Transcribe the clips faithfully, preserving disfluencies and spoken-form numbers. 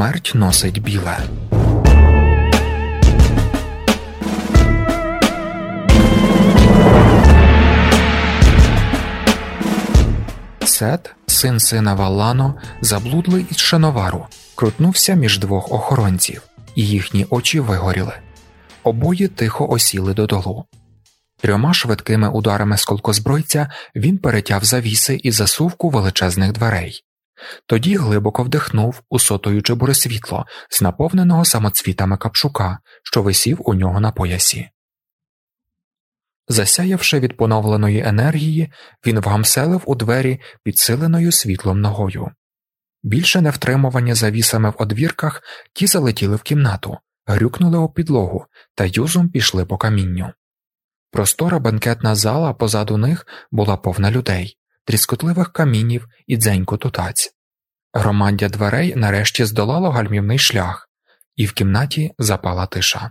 Смерть носить біле. Сет, син сина Валлано, заблудлий із Шановару, крутнувся між двох охоронців, і їхні очі вигоріли. Обоє тихо осіли додолу. Трьома швидкими ударами з колкозбройця він перетяв завіси і засувку величезних дверей. Тоді глибоко вдихнув, усотуючи буресвітло з наповненого самоцвітами капшука, що висів у нього на поясі. Засяявши від поновленої енергії, він вгамселив у двері підсиленою світлом ногою. Більше не втримувані завісами в одвірках, ті залетіли в кімнату, грюкнули у підлогу та юзом пішли по камінню. Простора бенкетна зала позаду них була повна людей, тріскотливих камінів і дзенькоту таць. Громаддя дверей нарешті здолало гальмівний шлях, і в кімнаті запала тиша.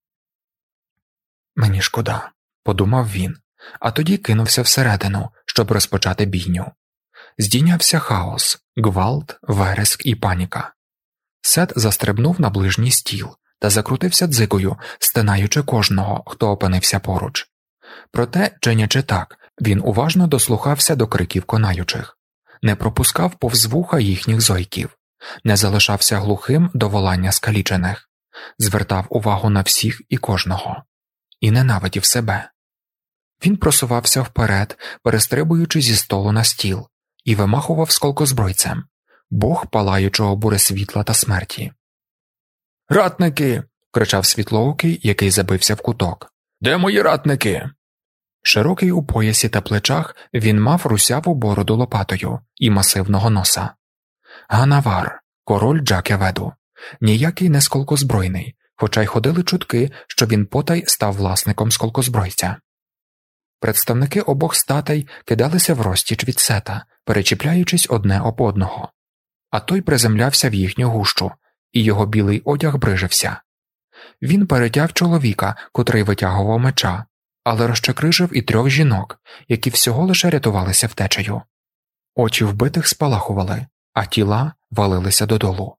«Мені шкода», – подумав він, а тоді кинувся всередину, щоб розпочати бійню. Здійнявся хаос, гвалт, вереск і паніка. Сет застрибнув на ближній стіл та закрутився дзигою, стинаючи кожного, хто опинився поруч. Проте, чинячи так, він уважно дослухався до криків конаючих, не пропускав повз вуха їхніх зойків, не залишався глухим до волання скалічених, звертав увагу на всіх і кожного. І ненавидів себе. Він просувався вперед, перестрибуючи зі столу на стіл, і вимахував сколкозбройцем, бог палаючого буресвітла та смерті. «Ратники!» – кричав світлоокий, який забився в куток. «Де мої ратники?» Широкий у поясі та плечах, він мав русяву бороду лопатою і масивного носа. Ганавар, король Джакеведу, ніякий не сколкозбройний, хоча й ходили чутки, що він потай став власником сколкозбройця. Представники обох статей кидалися врозтіч від Сета, перечіпляючись одне об одного. А той приземлявся в їхню гущу, і його білий одяг брижився. Він перетяв чоловіка, котрий витягував меча, але розчекрижив і трьох жінок, які всього лише рятувалися втечею. Очі вбитих спалахували, а тіла валилися додолу.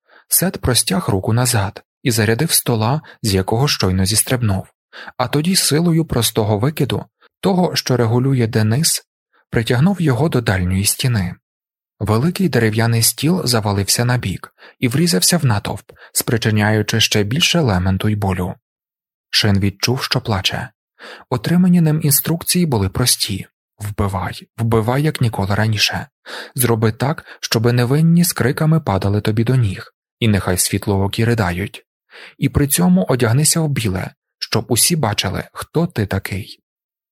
Сет простяг руку назад і зарядив стола, з якого щойно зістрибнув, а тоді силою простого викиду, того, що регулює Денис, притягнув його до дальньої стіни. Великий дерев'яний стіл завалився набік і врізався в натовп, спричиняючи ще більше лементу й болю. Шин відчув, що плаче. Отримані ним інструкції були прості. Вбивай, вбивай, як ніколи раніше. Зроби так, щоби невинні з криками падали тобі до ніг, і нехай світлоокі ридають. І при цьому одягнися в біле, щоб усі бачили, хто ти такий.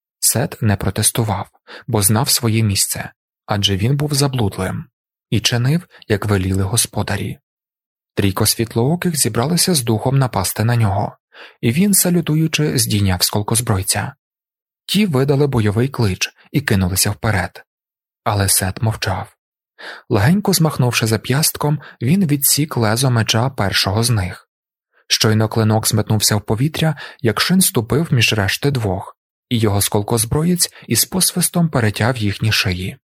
Сет не протестував, бо знав своє місце, адже він був заблудлим, і чинив, як веліли господарі. Трійко світлооких зібралися з духом напасти на нього, і він, салютуючи, здійняв сколкозбройця. Ті видали бойовий клич і кинулися вперед. Але Сет мовчав. Легенько змахнувши зап'ястком, він відсік лезо меча першого з них. Щойно клинок зметнувся в повітря, як Шин ступив між решти двох, і його сколкозброєць із посвистом перетяв їхні шиї.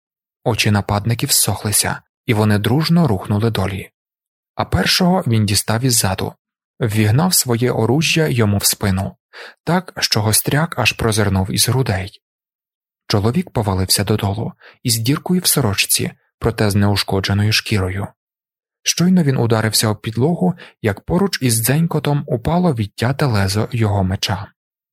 Очі нападників зсохлися, і вони дружно рухнули долі. А першого він дістав іззаду, ввігнав своє оружжя йому в спину, так, що гостряк аж прозирнув із грудей. Чоловік повалився додолу, із діркою в сорочці, проте з неушкодженою шкірою. Щойно він ударився об підлогу, як поруч із дзенькотом упало відтяте лезо його меча.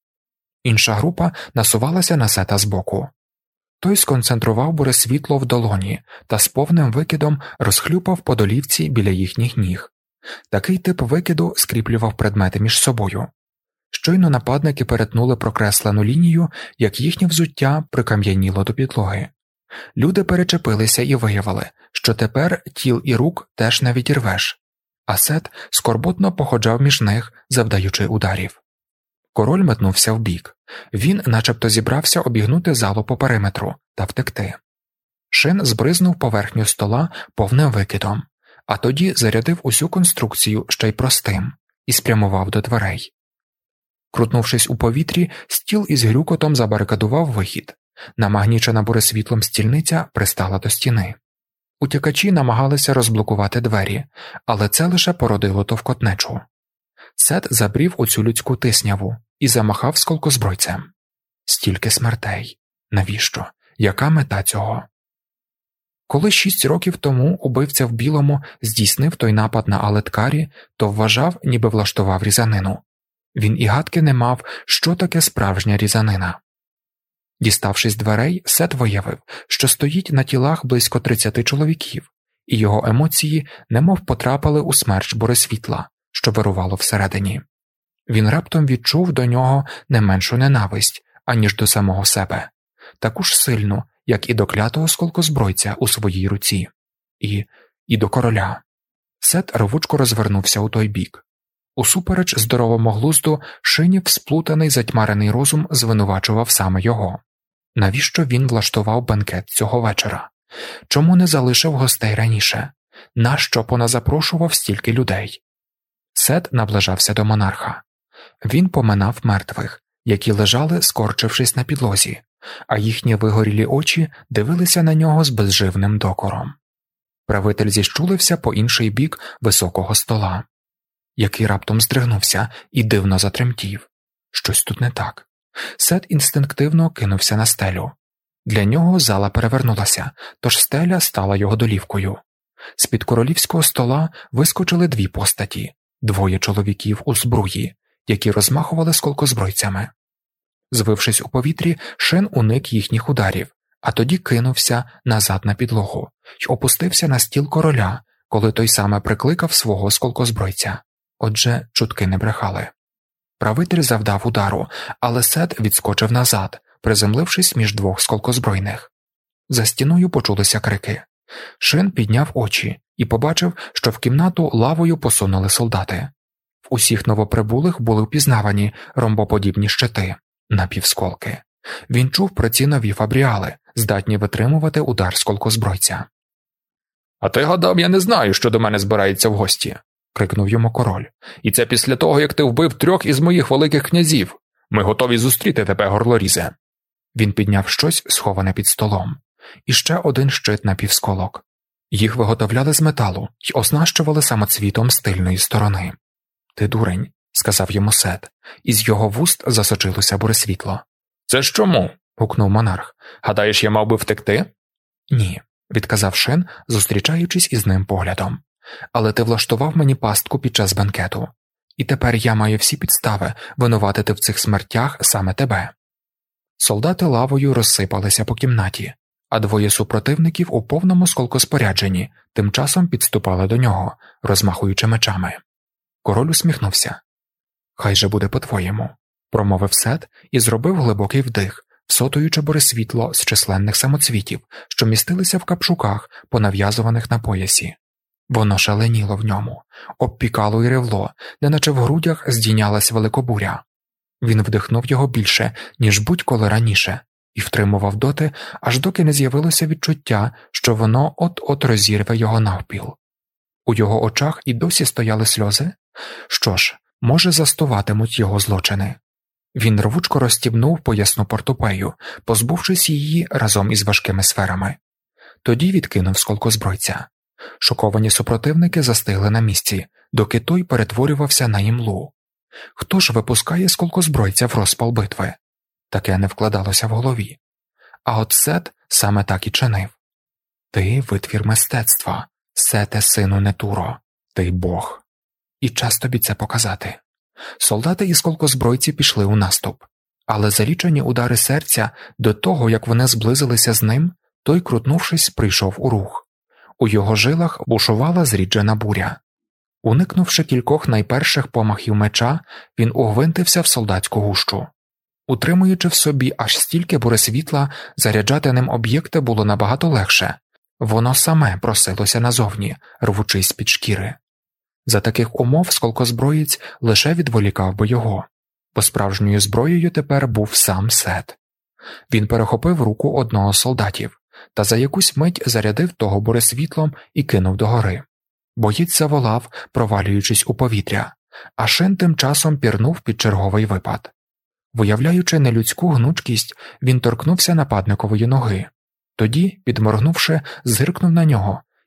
Інша група насувалася на Сета збоку. Той сконцентрував буресвітло в долоні та з повним викидом розхлюпав по долівці біля їхніх ніг. Такий тип викиду скріплював предмети між собою. Щойно нападники перетнули прокреслену лінію, як їхнє взуття прикам'яніло до підлоги. Люди перечепилися і виявили, що тепер тіл і рук теж не відірвеш, а Сет скорботно походжав між них, завдаючи ударів. Король метнувся вбік. Він начебто зібрався обігнути залу по периметру та втекти. Шин збризнув поверхню стола повним викидом, а тоді зарядив усю конструкцію ще й простим і спрямував до дверей. Крутнувшись у повітрі, стіл із грюкотом забарикадував вихід. Намагнічена буресвітлом стільниця пристала до стіни. Утікачі намагалися розблокувати двері, але це лише породило товкотнечу. Сет забрів у цю людську тисняву і замахав сколкозбройцем. Стільки смертей. Навіщо? Яка мета цього? Коли шість років тому убивця в білому здійснив той напад на Алеткарі, то вважав, ніби влаштував різанину. Він і гадки не мав, що таке справжня різанина. Діставшись дверей, Сет виявив, що стоїть на тілах близько тридцяти чоловіків, і його емоції немов потрапили у смерч буресвітла, що вирувало всередині. Він раптом відчув до нього не меншу ненависть, аніж до самого себе, таку ж сильну, як і до клятого сколкозбройця у своїй руці. І, і до короля. Сет рвучко розвернувся у той бік. Усупереч здоровому глузду, Шинів сплутаний затьмарений розум звинувачував саме його. Навіщо він влаштував бенкет цього вечора? Чому не залишив гостей раніше? Нащо поназапрошував стільки людей? Сет наближався до монарха. Він поминав мертвих, які лежали, скорчившись на підлозі, а їхні вигорілі очі дивилися на нього з безживним докором. Правитель зіщулився по інший бік високого стола, який раптом здригнувся і дивно затремтів. Щось тут не так. Сет інстинктивно кинувся на стелю. Для нього зала перевернулася, тож стеля стала його долівкою. З-під королівського стола вискочили дві постаті, двоє чоловіків у збруї, які розмахували сколкозбройцями. Звившись у повітрі, Шин уник їхніх ударів, а тоді кинувся назад на підлогу й опустився на стіл короля, коли той саме прикликав свого сколкозбройця. Отже, чутки не брехали. Правитель завдав удару, але Сет відскочив назад, приземлившись між двох сколкозбройних. За стіною почулися крики. Шин підняв очі і побачив, що в кімнату лавою посунули солдати. В усіх новоприбулих були впізнавані ромбоподібні щити, напівсколки. Він чув про ці нові фабріали, здатні витримувати удар сколкозбройця. «А ти гадав, я не знаю, що до мене збирається в гості?» – крикнув йому король. «І це після того, як ти вбив трьох із моїх великих князів. Ми готові зустріти тебе, горлорізе». Він підняв щось, сховане під столом. І ще один щит напівсколок. Їх виготовляли з металу й оснащували самоцвітом з тильної сторони. «Ти дурень», – сказав йому Сет, і з його вуст засочилося буресвітло. «Це ж чому?» – гукнув монарх. «Гадаєш, я мав би втекти?» «Ні», – відказав Шин, зустрічаючись із ним поглядом. «Але ти влаштував мені пастку під час бенкету. І тепер я маю всі підстави винуватити в цих смертях саме тебе». Солдати лавою розсипалися по кімнаті, а двоє супротивників у повному сколкоспорядженні тим часом підступали до нього, розмахуючи мечами. Король усміхнувся. «Хай же буде по-твоєму», – промовив Сет і зробив глибокий вдих, всотуючи буресвітло з численних самоцвітів, що містилися в капшуках, понав'язуваних на поясі. Воно шаленіло в ньому, обпікало й ревло, неначе в грудях здійнялась великобуря. Він вдихнув його більше, ніж будь-коли раніше, і втримував доти, аж доки не з'явилося відчуття, що воно от-от розірве його навпіл. У його очах і досі стояли сльози? Що ж, може, застуватимуть його злочини. Він рвучко розстібнув поясну портупею, позбувшись її разом із важкими сферами. Тоді відкинув сколкозбройця. Шоковані супротивники застигли на місці, доки той перетворювався на імлу. Хто ж випускає сколкозбройця в розпал битви? Таке не вкладалося в голові. А от Сет саме так і чинив. «Ти – витвір мистецтва, Сете, сину Нетуро, ти – Бог. І час тобі це показати». Солдати і сколкозбройці пішли у наступ, але за лічені удари серця до того, як вони зблизилися з ним, той, крутнувшись, прийшов у рух. У його жилах бушувала зріджена буря. Уникнувши кількох найперших помахів меча, він угвинтився в солдатську гущу. Утримуючи в собі аж стільки буресвітла, заряджати ним об'єкти було набагато легше. Воно саме просилося назовні, рвучись з-під шкіри. За таких умов сколкозброєць лише відволікав би його, бо справжньою зброєю тепер був сам Сет. Він перехопив руку одного з солдатів та за якусь мить зарядив того буресвітлом і кинув догори. Боєць заволав, провалюючись у повітря, а Шин тим часом пірнув під черговий випад. Виявляючи нелюдську гнучкість, він торкнувся нападникової ноги. Тоді, підморгнувши, зиркнув на нього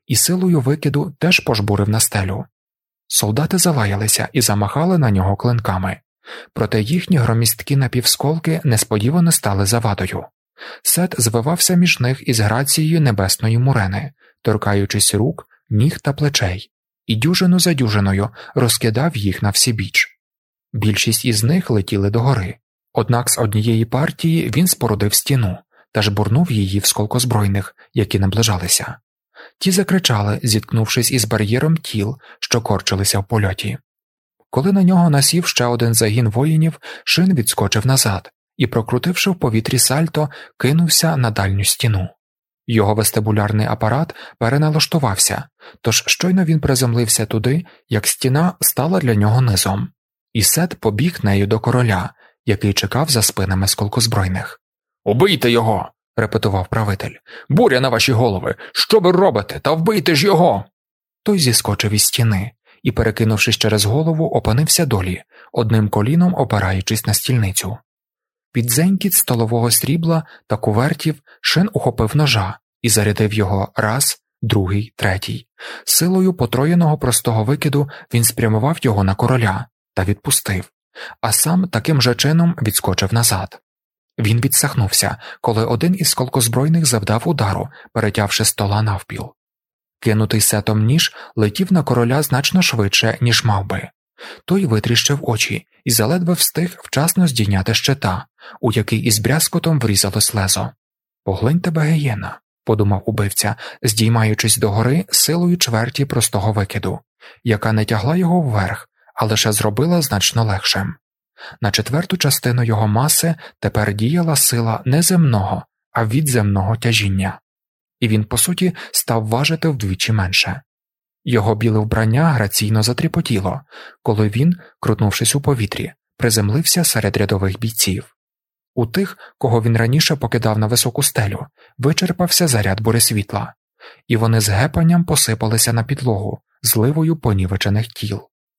і силою викиду теж пожбурив на стелю. Солдати залаялися і замахали на нього клинками, проте їхні громісткі напівсколки несподівано стали завадою. Сет звивався між них із грацією небесної мурени, торкаючись рук, ніг та плечей, і дюжину за дюжиною розкидав їх на всібіч. Більшість із них летіли догори, однак з однієї партії він спорудив стіну та жбурнув її в сколкозбройних, які наближалися. Ті закричали, зіткнувшись із бар'єром тіл, що корчилися в польоті. Коли на нього насів ще один загін воїнів, Шин відскочив назад і, прокрутивши в повітрі сальто, кинувся на дальню стіну. Його вестибулярний апарат переналаштувався, тож щойно він приземлився туди, як стіна стала для нього низом, і Сет побіг нею до короля, який чекав за спинами сколкозбройних. «Убийте його!» – репетував правитель. «Буря на ваші голови! Що ви робите? Та вбийте ж його!» Той зіскочив із стіни і, перекинувшись через голову, опинився долі, одним коліном опираючись на стільницю. Під дзенькіт столового срібла та кувертів Шин ухопив ножа і зарядив його раз, другий, третій. Силою потроєного простого викиду він спрямував його на короля та відпустив, а сам таким же чином відскочив назад. Він відсахнувся, коли один із сколкозбройних завдав удару, перетявши стола навпіл. Кинутий Сетом ніж летів на короля значно швидше, ніж мав би. Той витріщив очі і заледве встиг вчасно здійняти щита, у який із брязкотом врізалось лезо. «Поглинь тебе, гієна», – подумав убивця, здіймаючись догори силою чверті простого викиду, яка не тягла його вверх, а лише зробила значно легшим. На четверту частину його маси тепер діяла сила не земного, а відземного тяжіння. І він, по суті, став важити вдвічі менше. Його біле вбрання граційно затріпотіло, коли він, крутнувшись у повітрі, приземлився серед рядових бійців. У тих, кого він раніше покидав на високу стелю, вичерпався заряд буресвітла, і вони з гепанням посипалися на підлогу зливою понівечених тіл.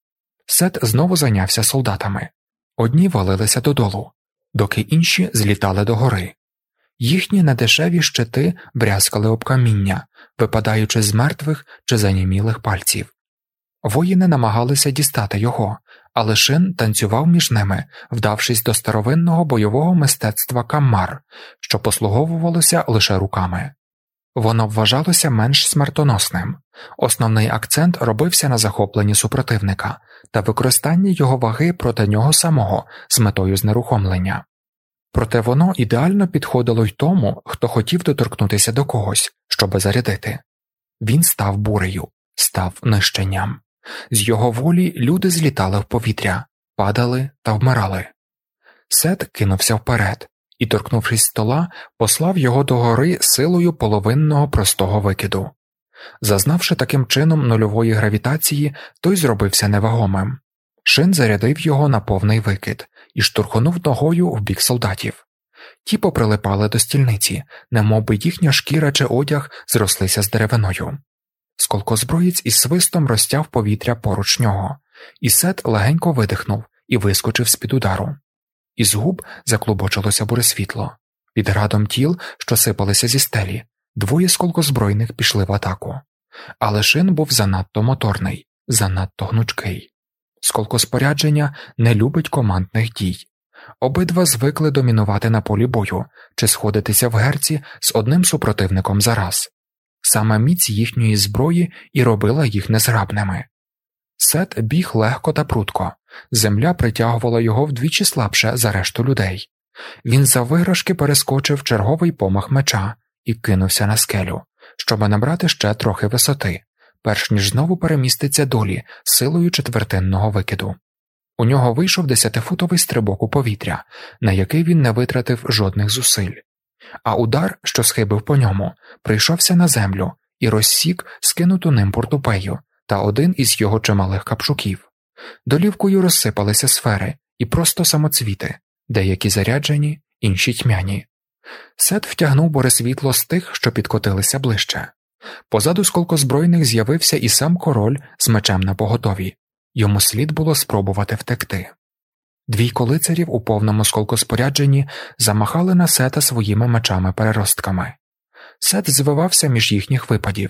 Сет знову зайнявся солдатами. Одні валилися додолу, доки інші злітали догори. Їхні недешеві щити брязкали об каміння, випадаючи з мертвих чи занімілих пальців. Воїни намагалися дістати його, але Шин танцював між ними, вдавшись до старовинного бойового мистецтва каммар, що послуговувалося лише руками. Воно вважалося менш смертоносним. Основний акцент робився на захопленні супротивника та використанні його ваги проти нього самого з метою знерухомлення. Проте воно ідеально підходило й тому, хто хотів доторкнутися до когось, щоби зарядити. Він став бурею, став нищенням. З його волі люди злітали в повітря, падали та вмирали. Сет кинувся вперед і, торкнувшись стола, послав його догори силою половинного простого викиду. Зазнавши таким чином нульової гравітації, той зробився невагомим. Шин зарядив його на повний викид і штурхонув ногою в бік солдатів. Ті поприлипали до стільниці, немовби їхня шкіра чи одяг зрослися з деревиною. Сколкозброєць із свистом розтяв повітря поруч нього, і Сет легенько видихнув і вискочив з-під удару. Із губ заклубочилося буресвітло. Під градом тіл, що сипалися зі стелі, двоє сколкозбройних пішли в атаку. Але Шин був занадто моторний, занадто гнучкий. Сколкоспорядження не любить командних дій. Обидва звикли домінувати на полі бою чи сходитися в герці з одним супротивником зараз. Саме міць їхньої зброї і робила їх незграбними. Сет біг легко та прудко, земля притягувала його вдвічі слабше за решту людей. Він завиграшки перескочив черговий помах меча і кинувся на скелю, щоб набрати ще трохи висоти, перш ніж знову переміститься долі силою четвертинного викиду. У нього вийшов десятифутовий стрибок у повітря, на який він не витратив жодних зусиль. А удар, що схибив по ньому, прийшовся на землю і розсік скинуту ним портупею та один із його чималих капшуків. Долівкою розсипалися сфери і просто самоцвіти, деякі заряджені, інші тьмяні. Сет втягнув буресвітло з тих, що підкотилися ближче. Позаду сколкозбройних з'явився і сам король з мечем напоготові. Йому слід було спробувати втекти. Двійко лицарів у повному сколкоспорядженні замахали на Сета своїми мечами-переростками. Сет звивався між їхніх випадів,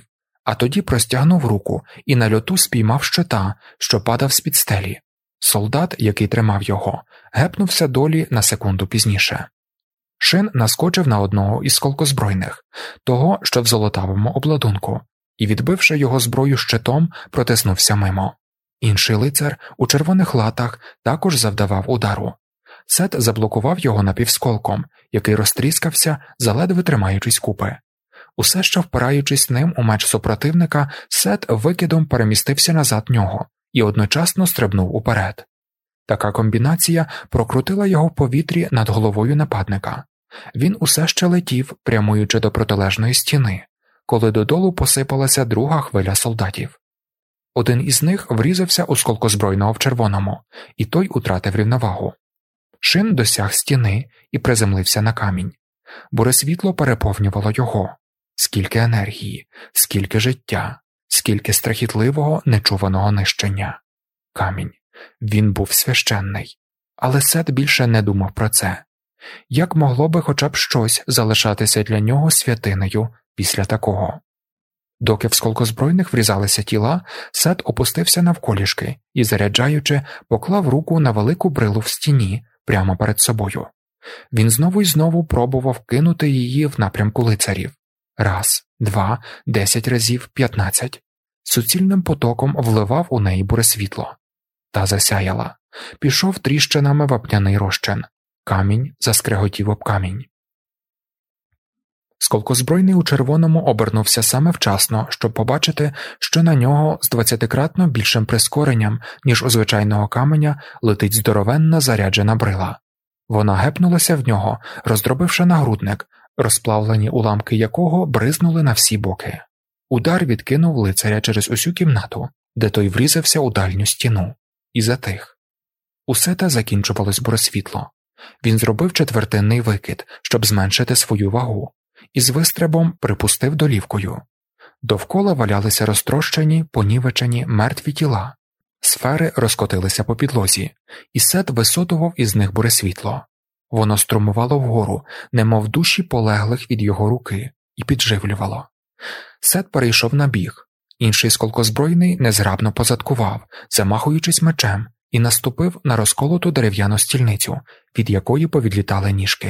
а тоді простягнув руку і на льоту спіймав щита, що падав з-під стелі. Солдат, який тримав його, гепнувся долі на секунду пізніше. Шин наскочив на одного із сколкозбройних, того, що в золотавому обладунку, і, відбивши його зброю щитом, протиснувся мимо. Інший лицар у червоних латах також завдавав удару. Сет заблокував його напівсколком, який розтріскався, заледве тримаючись купи. Усе ще впираючись ним у меч супротивника, Сет викидом перемістився назад нього і одночасно стрибнув уперед. Така комбінація прокрутила його в повітрі над головою нападника. Він усе ще летів, прямуючи до протилежної стіни, коли додолу посипалася друга хвиля солдатів. Один із них врізався у сколкозбройного в червоному, і той утратив рівновагу. Шин досяг стіни і приземлився на камінь. Буресвітло переповнювало його. Скільки енергії, скільки життя, скільки страхітливого, нечуваного нищення. Камінь. Він був священний. Але Сет більше не думав про це. Як могло би хоча б щось залишатися для нього святинею після такого? Доки в сколкозбройних врізалися тіла, Сет опустився навколішки і, заряджаючи, поклав руку на велику брилу в стіні прямо перед собою. Він знову й знову пробував кинути її в напрямку лицарів. Раз, два, десять разів, п'ятнадцять. Суцільним потоком вливав у неї буресвітло. Та засяяла. Пішов тріщинами вапняний розчин. Камінь заскреготів об камінь. Сколкозбройний у червоному обернувся саме вчасно, щоб побачити, що на нього з двадцятикратно більшим прискоренням, ніж у звичайного каменя, летить здоровенна заряджена брила. Вона гепнулася в нього, роздробивши нагрудник, розплавлені уламки якого бризнули на всі боки. Удар відкинув лицаря через усю кімнату, де той врізався у дальню стіну, і затих. Усе те закінчувалось буресвітло. Він зробив четвертинний викид, щоб зменшити свою вагу, і з вистрибом припустив долівкою. Довкола валялися розтрощені, понівечені, мертві тіла. Сфери розкотилися по підлозі, і Сет висотував із них буресвітло. Воно струмувало вгору, немов душі полеглих від його руки, і підживлювало. Сет перейшов на біг. Інший сколкозбройний незграбно позадкував, замахуючись мечем, і наступив на розколоту дерев'яну стільницю, від якої повідлітали ніжки.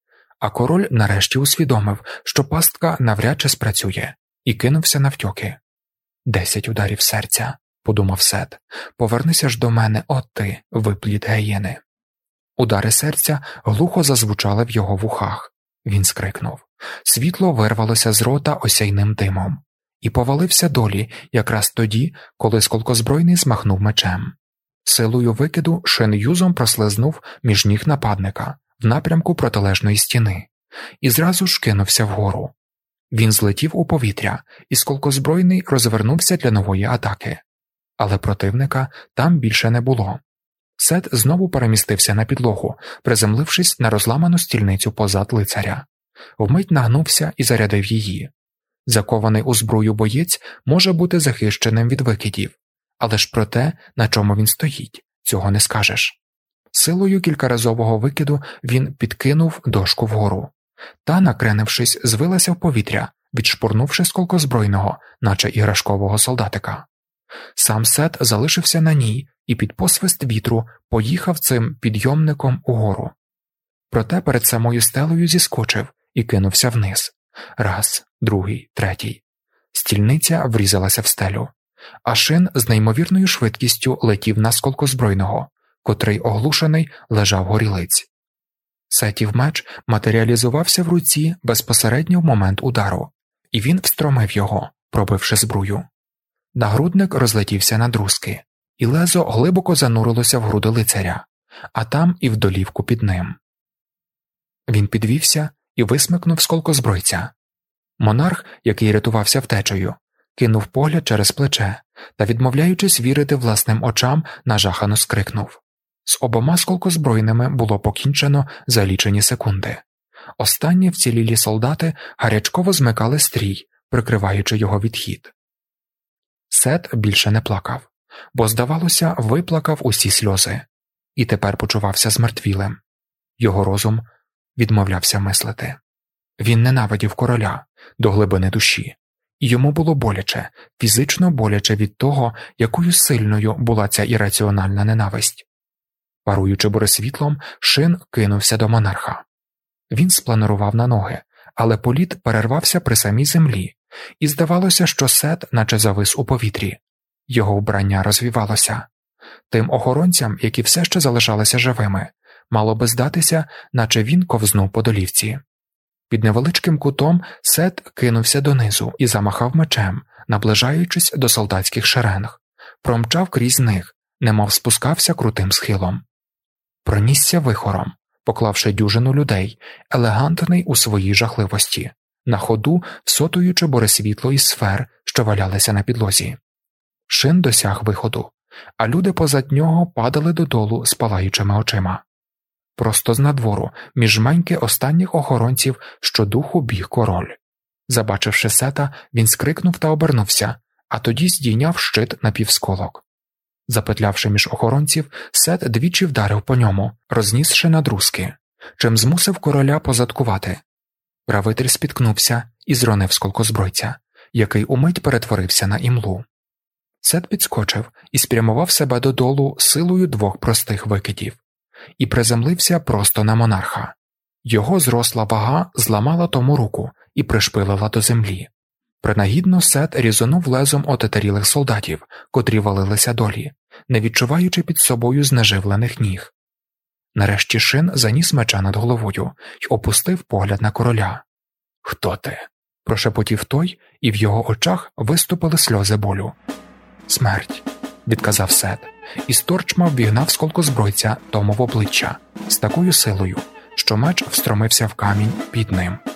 А король нарешті усвідомив, що пастка навряд чи спрацює, і кинувся навтьоки. «Десять ударів серця», – подумав Сет, – «повернися ж до мене, от ти, виплід гієни». Удари серця глухо зазвучали в його вухах. Він скрикнув. Світло вирвалося з рота осяйним димом і повалився долі якраз тоді, коли сколкозбройний змахнув мечем. Силою викиду Шин юзом прослизнув між ніг нападника в напрямку протилежної стіни і зразу ж кинувся вгору. Він злетів у повітря, і сколкозбройний розвернувся для нової атаки. Але противника там більше не було. Сет знову перемістився на підлогу, приземлившись на розламану стільницю позад лицаря. Вмить нагнувся і зарядив її. Закований у зброю боєць може бути захищеним від викидів, але ж про те, на чому він стоїть, цього не скажеш. Силою кількаразового викиду він підкинув дошку вгору. Та, накренившись, звилася в повітря, відшпурнувши сколкозбройного, наче іграшкового солдатика. Сам Сет залишився на ній і під посвист вітру поїхав цим підйомником угору. Проте перед самою стелею зіскочив і кинувся вниз. Раз, другий, третій. Стільниця врізалася в стелю, а Шин з неймовірною швидкістю летів на сколкозбройного, котрий, оглушений, лежав горілиць. Сетів меч матеріалізувався в руці безпосередньо в момент удару, і він встромив його, пробивши збрую. Нагрудник розлетівся на друзки, і лезо глибоко занурилося в груди лицаря, а там і в долівку під ним. Він підвівся і висмикнув сколкозбройця. Монарх, який рятувався втечею, кинув погляд через плече та, відмовляючись вірити власним очам, нажахано скрикнув. З обома сколкозбройними було покінчено за лічені секунди. Останні вцілілі солдати гарячково змикали стрій, прикриваючи його відхід. Сет більше не плакав, бо, здавалося, виплакав усі сльози, і тепер почувався змертвілим. Його розум відмовлявся мислити. Він ненавидів короля до глибини душі і йому було боляче, фізично боляче від того, якою сильною була ця ірраціональна ненависть. Паруючи буресвітлом, Шин кинувся до монарха. Він спланував на ноги, але політ перервався при самій землі, і здавалося, що Сет наче завис у повітрі. Його вбрання розвівалося. Тим охоронцям, які все ще залишалися живими, мало би здатися, наче він ковзнув по долівці. Під невеличким кутом Сет кинувся донизу і замахав мечем, наближаючись до солдатських шеренг, промчав крізь них, немов спускався крутим схилом. Пронісся вихором, поклавши дюжину людей, елегантний у своїй жахливості, на ходу всотуючи буресвітло із сфер, що валялися на підлозі. Шин досяг виходу, а люди позад нього падали додолу з палаючими очима. Просто з надвору, між жменьки останніх охоронців, щодуху біг король. Забачивши Сета, він скрикнув та обернувся, а тоді здійняв щит напівсколок. Запетлявши між охоронців, Сет двічі вдарив по ньому, рознісши надрузки, чим змусив короля позадкувати. Правитель спіткнувся і зронив сколкозбройця, який умить перетворився на імлу. Сет підскочив і спрямував себе додолу силою двох простих викидів. І приземлився просто на монарха. Його зросла вага зламала тому руку і пришпилила до землі. Принагідно Сет різонув лезом отетерілих солдатів, котрі валилися долі, не відчуваючи під собою знеживлених ніг. Нарешті Шин заніс меча над головою й опустив погляд на короля. «Хто ти?» – прошепотів той, і в його очах виступили сльози болю. «Смерть», – відказав Сет, і сторчма ввігнав сколкозбройця тому в обличчя з такою силою, що меч встромився в камінь під ним.